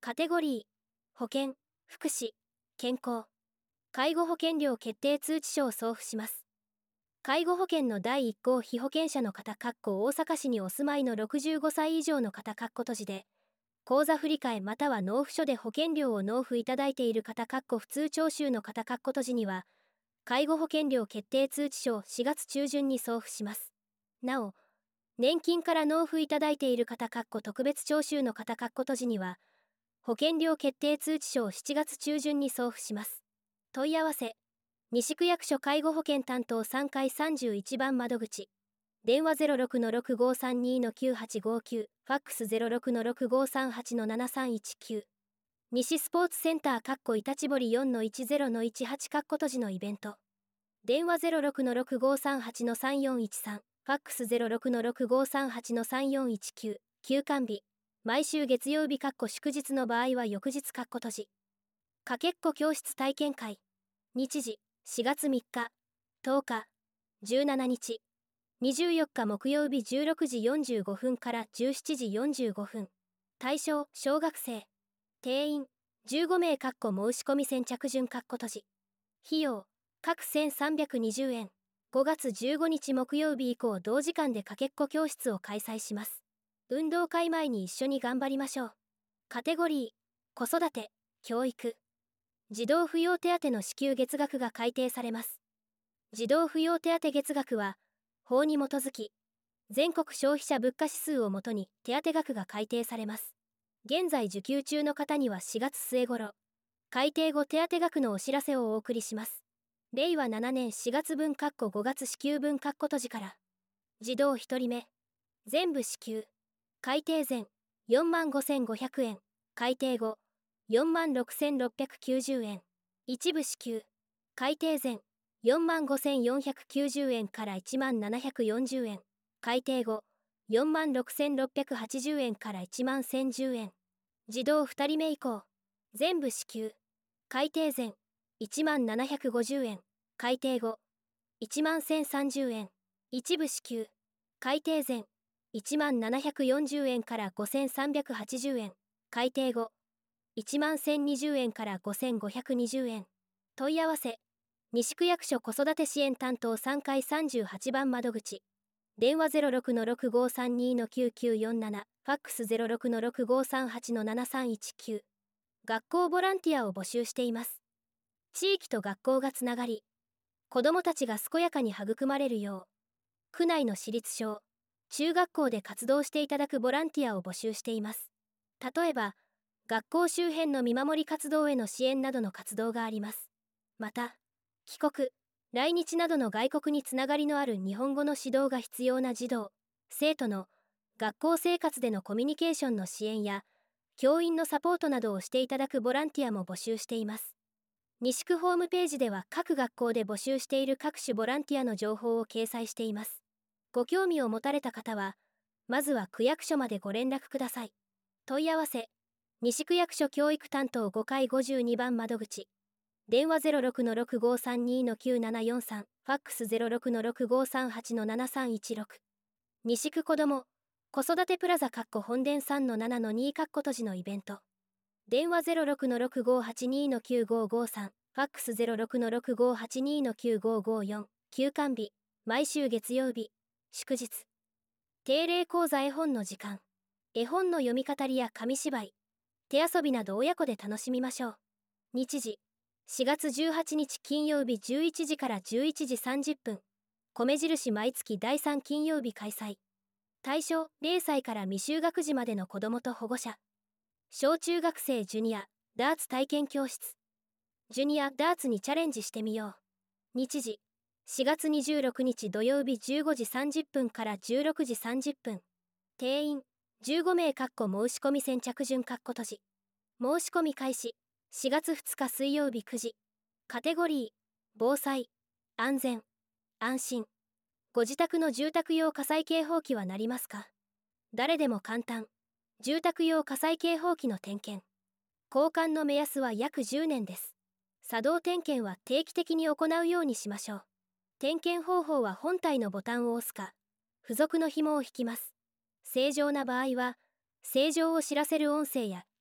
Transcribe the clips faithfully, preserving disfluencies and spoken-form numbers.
カテゴリー、保健、福祉、健康、介護保険料決定通知書を送付します。介護保険のだいいっ号被保険者の方大阪市にお住まいのろくじゅうごさい以上の方閉じで、口座振替または納付書で保険料を納付いただいている方普通徴収の方閉じには、介護保険料決定通知書をしがつ中旬に送付します。なお、年金から納付いただいている方特別徴収の方閉じには、保険料決定通知書をしちがつ中旬に送付します。問い合わせ、西区役所介護保険担当さんかいさんじゅういちばん窓口。電話 ゼロろくのろくごさんにのきゅうはちごきゅう、ファックス ゼロろくのろくごさんはちのななさんいちきゅう。西スポーツセンターイタチボリ よんのいちゼロのいちはち 閉じのイベント。電話 ゼロろくのろくごさんはちのさんよんいちさん、ファックス ゼロろくのろくごさんはちのさんよんいちきゅう。休館日。毎週月曜日祝日の場合は翌日閉じ。かけっこ教室体験会。日時、しがつみっか、とおか、じゅうしちにち、にじゅうよっか木曜日じゅうろくじよんじゅうごふんからじゅうしちじよんじゅうごふん。対象、小学生。定員、じゅうごめい申し込み先着順閉じ。費用、各せんさんびゃくにじゅうえん。ごがつじゅうごにち木曜日以降同時間でかけっこ教室を開催します。運動会前に一緒に頑張りましょう。カテゴリー、子育て、教育。児童扶養手当の支給月額が改定されます。児童扶養手当月額は、法に基づき、全国消費者物価指数をもとに手当額が改定されます。現在受給中の方にはしがつ末頃、改定後手当額のお知らせをお送りします。れいわななねんしがつ分ごがつ支給分閉じから。児童ひとりめ、全部支給。改定前、よんまんごせんごひゃくえん。改定後、よんまんろくせんろっぴゃくきゅうじゅうえん。一部支給。改定前、よんまんごせんよんひゃくきゅうじゅうえんからいちまんななひゃくよんじゅうえん。改定後、よんまんろくせんろっぴゃくはちじゅうえんからいちまんせんじゅうえん。児童ふたりめ以降、全部支給。改定前、いちまんななひゃくごじゅうえん。改定後、いちまんせんさんじゅうえん。一部支給。改定前、いちまんななひゃくよんじゅうえんからごせんさんびゃくはちじゅうえん。改定後、いちまんせんにじゅうえんからごせんごひゃくにじゅうえん。問い合わせ、西区役所子育て支援担当さんかいさんじゅうはちばん窓口。電話 ゼロろくのろくごさんにのきゅうきゅうよんなな、ファックス ゼロろくのろくごさんはちのななさんいちきゅう。学校ボランティアを募集しています。地域と学校がつながり、子どもたちが健やかに育まれるよう、区内の私立小、中学校で活動していただくボランティアを募集しています。例えば、学校周辺の見守り活動への支援などの活動があります。また、帰国、来日などの外国につながりのある日本語の指導が必要な児童、生徒の学校生活でのコミュニケーションの支援や、教員のサポートなどをしていただくボランティアも募集しています。西区ホームページでは各学校で募集している各種ボランティアの情報を掲載しています。ご興味を持たれた方は、まずは区役所までご連絡ください。問い合わせ、西区役所教育担当ごかいごじゅうにばん窓口。電話 ゼロろくのろくごさんにのきゅうななよんさん、ファックス ゼロろくのろくごさんはちのななさんいちろく。西区子ども、子育てプラザ本殿 さんのななのに 閉じのイベント。電話 ゼロろくのろくごはちにのきゅうごごさん、ファックス ゼロろくのろくごはちにのきゅうごごよん。休館日、毎週月曜日、祝日。定例講座絵本の時間。絵本の読み語りや紙芝居、手遊びなど親子で楽しみましょう。日時、しがつじゅうはちにち金曜日じゅういちじからじゅういちじさんじゅっぷん。米印毎月だいさん金曜日開催。対象れいさいから未就学児までの子どもと保護者。小中学生ジュニアダーツ体験教室。ジュニアダーツにチャレンジしてみよう。日時、しがつにじゅうろくにち土曜日じゅうごじさんじゅっぷんからじゅうろくじさんじゅっぷん。定員じゅうごめい申し込み先着順閉じ。申し込み開始しがつふつか水曜日くじ。カテゴリー防災、安全、安心。ご自宅の住宅用火災警報器は鳴りますか？誰でも簡単。住宅用火災警報器の点検。交換の目安は約じゅうねんです。作動点検は定期的に行うようにしましょう。点検方法は本体のボタンを押すか、付属の紐を引きます。正常な場合は、正常を知らせる音声や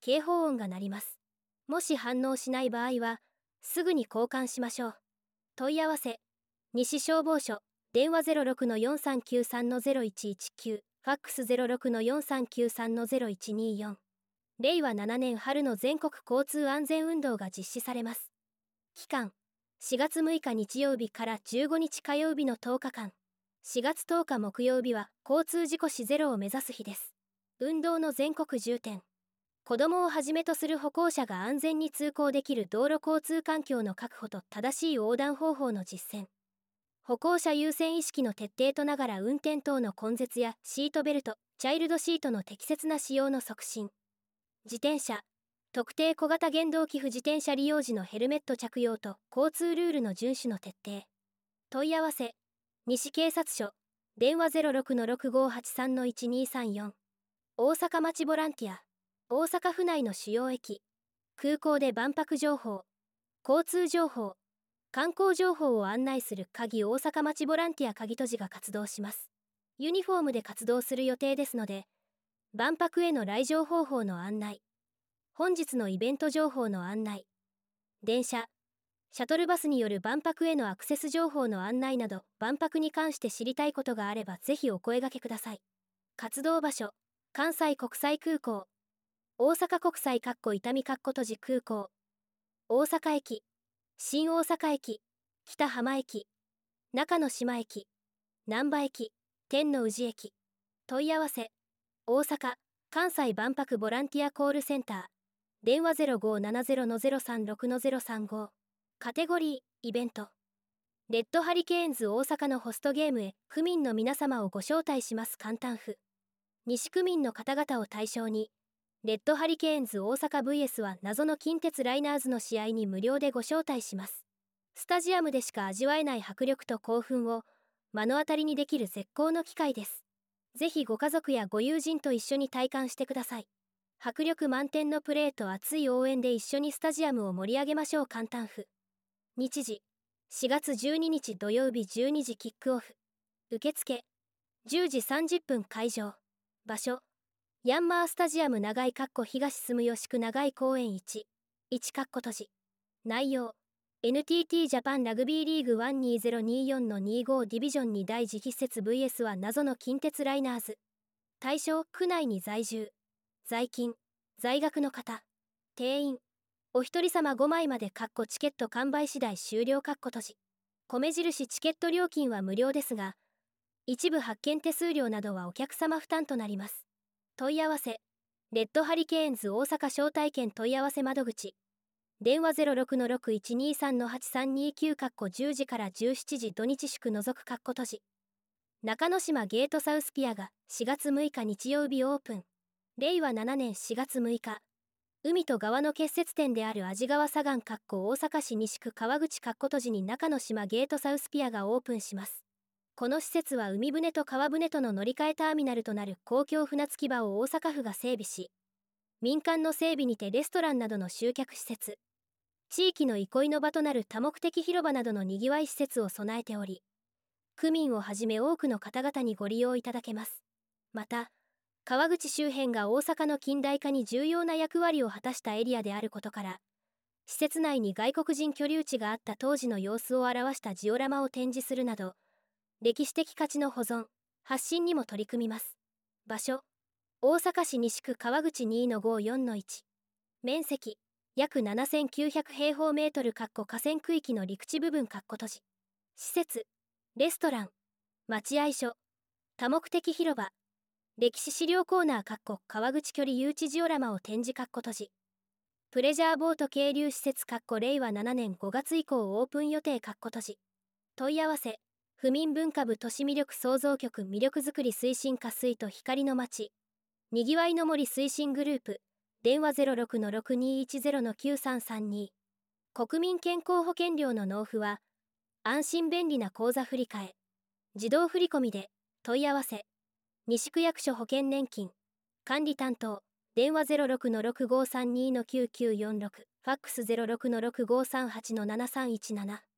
警報音が鳴ります。もし反応しない場合は、すぐに交換しましょう。問い合わせ、西消防署、電話 ゼロろくのよんさんきゅうさんのゼロいちいちきゅう、ファックス ゼロろくのよんさんきゅうさんのゼロいちにーよん。れいわななねん春の全国交通安全運動が実施されます。期間、しがつむいか日曜日からじゅうごにち火曜日のとおかかん。しがつとおか木曜日は交通事故死ゼロを目指す日です。運動の全国重点。子どもをはじめとする歩行者が安全に通行できる道路交通環境の確保と正しい横断方法の実践。歩行者優先意識の徹底とながら運転等の根絶やシートベルト、チャイルドシートの適切な使用の促進。自転車、特定小型原動機不自転車利用時のヘルメット着用と交通ルールの遵守の徹底。問い合わせ、西警察署、電話 ゼロろくのろくごはちさんのいちにーさんよん。大阪町ボランティア、大阪府内の主要駅、空港で万博情報、交通情報、観光情報を案内する鍵大阪町ボランティア鍵閉じが活動します。ユニフォームで活動する予定ですので、万博への来場方法の案内、本日のイベント情報の案内、電車、シャトルバスによる万博へのアクセス情報の案内など、万博に関して知りたいことがあればぜひお声掛けください。活動場所、関西国際空港、大阪国際伊丹閉じ空港、大阪駅、新大阪駅、北浜駅、中之島駅、難波駅、天王寺駅。問い合わせ、大阪・関西万博ボランティアコールセンター、電話 ゼロごななゼロのゼロさんろくのゼロさんご。カテゴリー、イベント。レッドハリケーンズ大阪のホストゲームへ区民の皆様をご招待します。簡単譜。西区民の方々を対象に、レッドハリケーンズ大阪 ブイエス は謎の近鉄ライナーズの試合に無料でご招待します。スタジアムでしか味わえない迫力と興奮を目の当たりにできる絶好の機会です。ぜひご家族やご友人と一緒に体感してください。迫力満点のプレーと熱い応援で一緒にスタジアムを盛り上げましょう。簡単譜。日時、しがつじゅうににち土曜日じゅうにじキックオフ。受付、じゅうじさんじゅっぷん会場。場所、ヤンマースタジアム長井東住吉区長井公園いち、いち閉じ。内容、エヌティーティー ジャパンラグビーリーグいちにーぜろにーよんのにじゅうごディビジョンに第次施設 ブイエス は謎の近鉄ライナーズ。対象、区内に在住、在勤、在学の方、定員、お一人様ごまいまでチケット完売次第終了閉じ。米印チケット料金は無料ですが、一部発券手数料などはお客様負担となります。問い合わせ、レッドハリケーンズ大阪招待券問い合わせ窓口。電話 ゼロろくのろくいちにーさんのはちさんにーきゅうじゅうじからじゅうしちじ土日祝除く閉じ。中之島ゲートサウスピアがしがつむいか日曜日オープン。れいわななねんしがつむいか。海と川の結節点である安治川左岸大阪市西区川口閉じに中之島ゲートサウスピアがオープンします。この施設は海船と川船との乗り換えターミナルとなる公共船着き場を大阪府が整備し、民間の整備にてレストランなどの集客施設、地域の憩いの場となる多目的広場などのにぎわい施設を備えており、区民をはじめ多くの方々にご利用いただけます。また、川口周辺が大阪の近代化に重要な役割を果たしたエリアであることから、施設内に外国人居留地があった当時の様子を表したジオラマを展示するなど、歴史的価値の保存、発信にも取り組みます。場所、大阪市西区川口 にのごよんのいち。面積、約ななせんきゅうひゃく平方メートル河川区域の陸地部分閉じ。施設、レストラン、待合所、多目的広場、歴史資料コーナー川口距離誘致ジオラマを展示閉じ。プレジャーボート係留施設れいわななねんごがつ以降オープン予定閉じ。問い合わせ、府民文化部都市魅力創造局魅力づくり推進課水と光の街、にぎわいの森推進グループ、電話 ゼロろくのろくにーいちゼロのきゅうさんさんに。国民健康保険料の納付は、安心便利な口座振替、自動振込で、問い合わせ、西区役所保険年金、管理担当、電話 ゼロろくのろくごさんにのきゅうきゅうよんろく、ファックス ゼロろくのろくごさんはちのななさんいちなな。